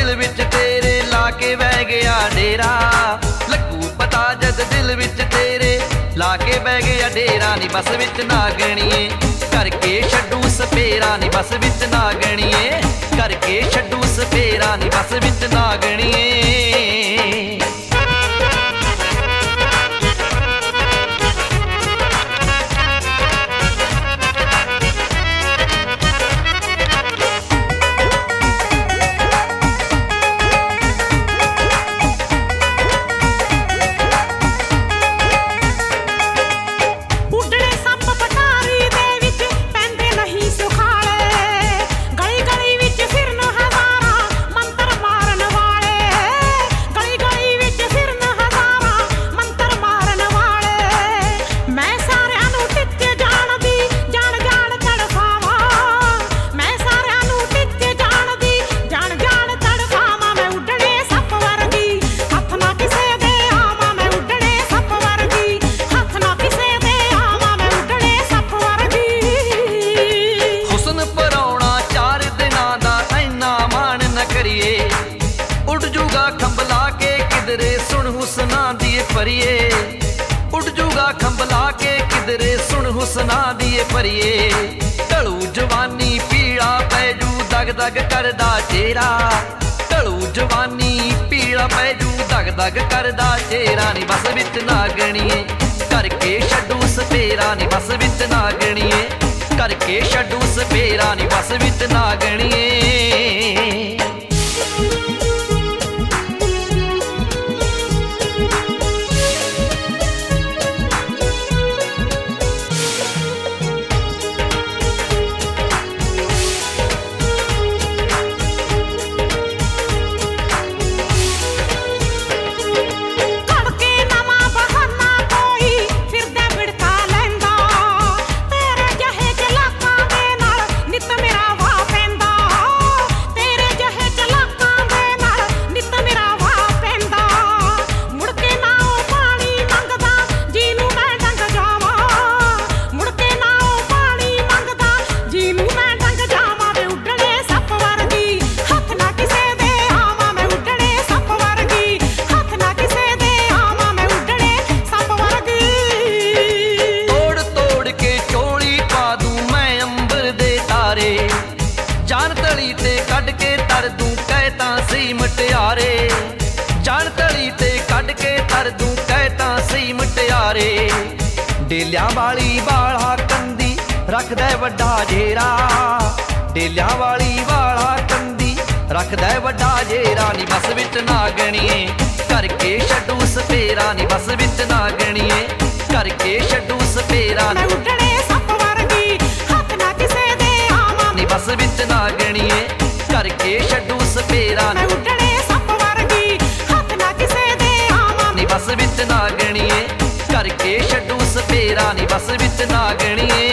दिल विच तेरे लाके बह गया डेरा। लगू पता जद दिल विच तेरे लाके बह गया डेरा नी बस विच नागणीए करके छड्डू सपेरा नी बस विच नागणीए करके छड्डू सपेरा नी बस विच नागणीए। सुन हुसना दिए परिए उड़ जूगा खंबला के किधरे सुन हुसना दिए परिए। ढलू जवानी पीड़ा पैजू दग दग करदा चेहरा ढलू जवानी पीड़ा पैजू दग दग करदा चेहरा नी बस विच नागणीए करके छड्डू सपेरा नी बस विच नागणीए करके छड्डू सपेरा नी बस विच नागणीए। जान तली ते कढ़ के तर दूं कहता सी मटियारे जान तली ते कढ़ के तर दूं कहता सी मटियारे। डेलियां वाली वाला कंदी रखदा वड्डा जेरा डेलियां वाली वाला कंदी रखदा वड्डा जेरा नी बस विच नागणीए करके छड्डू सपेरा नी बस विच नागणीए करके छड्डू सपेरा नी बस विच नागणीए करके छड्डू सपेरा नी बस विच नागणीए करके छड्डू सपेरा नी बस विच नागणीए।